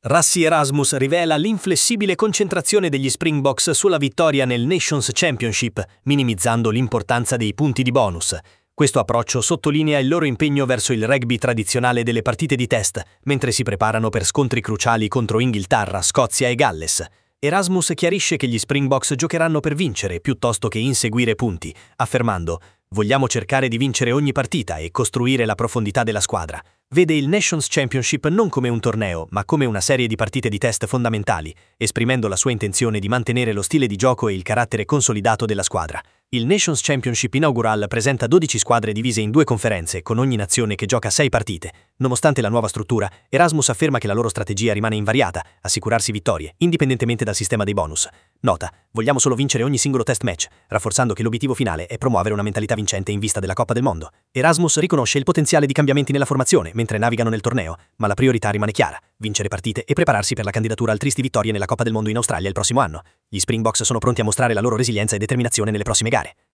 Rassi Erasmus rivela l'inflessibile concentrazione degli Springboks sulla vittoria nel Nations Championship, minimizzando l'importanza dei punti di bonus. Questo approccio sottolinea il loro impegno verso il rugby tradizionale delle partite di test, mentre si preparano per scontri cruciali contro Inghilterra, Scozia e Galles. Erasmus chiarisce che gli Springboks giocheranno per vincere piuttosto che inseguire punti, affermando: «Vogliamo cercare di vincere ogni partita e costruire la profondità della squadra». Vede il Nations Championship non come un torneo, ma come una serie di partite di test fondamentali, esprimendo la sua intenzione di mantenere lo stile di gioco e il carattere consolidato della squadra. Il Nations Championship Inaugural presenta 12 squadre divise in 2 conferenze, con ogni nazione che gioca 6 partite. Nonostante la nuova struttura, Erasmus afferma che la loro strategia rimane invariata: assicurarsi vittorie, indipendentemente dal sistema dei bonus. Nota: vogliamo solo vincere ogni singolo test match, rafforzando che l'obiettivo finale è promuovere una mentalità vincente in vista della Coppa del Mondo. Erasmus riconosce il potenziale di cambiamenti nella formazione mentre navigano nel torneo, ma la priorità rimane chiara: vincere partite e prepararsi per la candidatura al Tristi Vittorie nella Coppa del Mondo in Australia il prossimo anno. Gli Springboks sono pronti a mostrare la loro resilienza e determinazione nelle prossime gare.